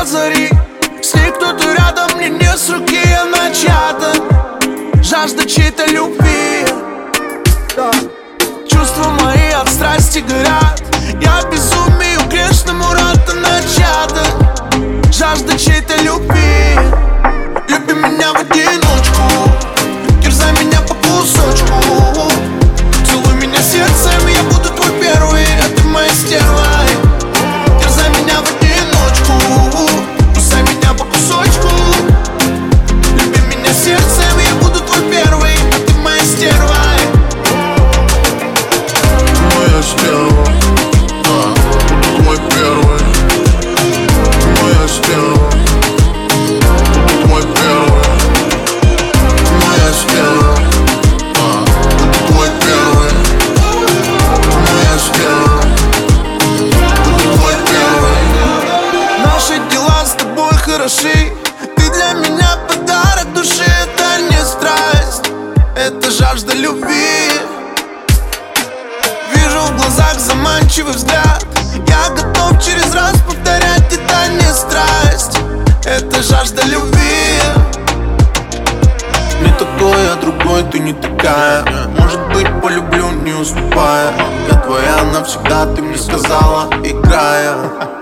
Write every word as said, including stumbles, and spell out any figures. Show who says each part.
Speaker 1: до зари. Если кто-то рядом, мне не с руки, она чья-то. Жажда чьей-то любви, да. Чувства мои от страсти горят. Я безумию грешному рад, она чья-то. Жажда чьей-то любви. Люби меня в одиночку, терзай меня по кусочку. Целуй меня сердцем, я буду твой первый, а ты моя стерва. Терзай меня в одиночку, кусай меня по кусочку. Люби меня сердцем, я буду твой первый, а ты моя стерва.
Speaker 2: Моя стерва, да, буду твой первый. Моя стерва, буду твой первый. Моя стерва, да, буду твой первый. Моя стерва, буду твой первый.
Speaker 1: Наши дела с тобой хороши. Ты для меня подарок души. Это не страсть, это жажда любви. Вижу в глазах заманчивый взгляд. Я готов через раз повторять. Это не страсть, это жажда любви. Не такой, а другой, ты не такая. Может быть, полюблю, не уступая. Я твоя навсегда, ты мне сказала, играя.